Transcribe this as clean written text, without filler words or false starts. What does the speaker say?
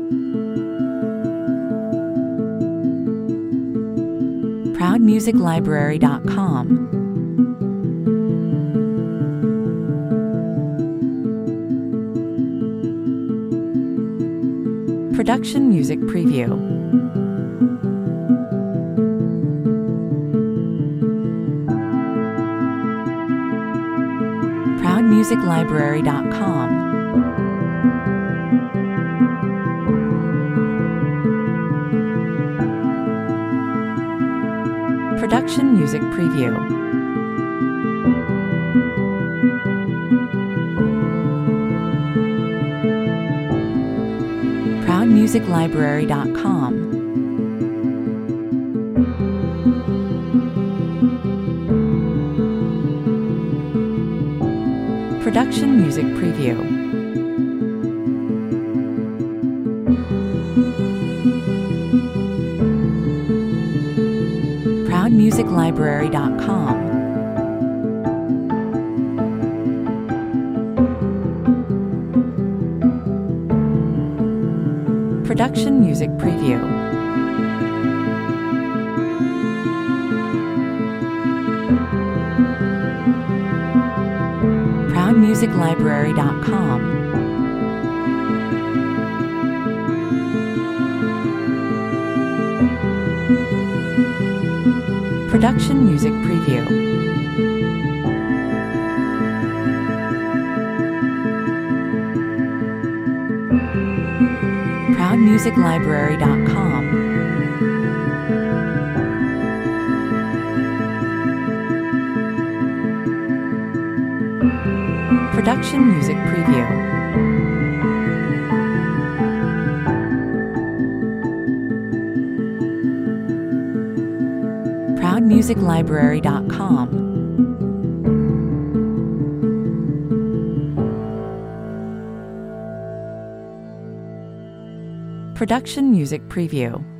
ProudMusicLibrary.com. Production Music Preview. ProudMusicLibrary.com. Production Music Preview. ProudMusicLibrary.com. Production Music Preview. ProudMusicLibrary.com. Production Music Preview. ProudMusicLibrary.com. Production Music Preview. ProudMusicLibrary.com. Production Music Preview. ProudMusicLibrary.com. Production Music Preview.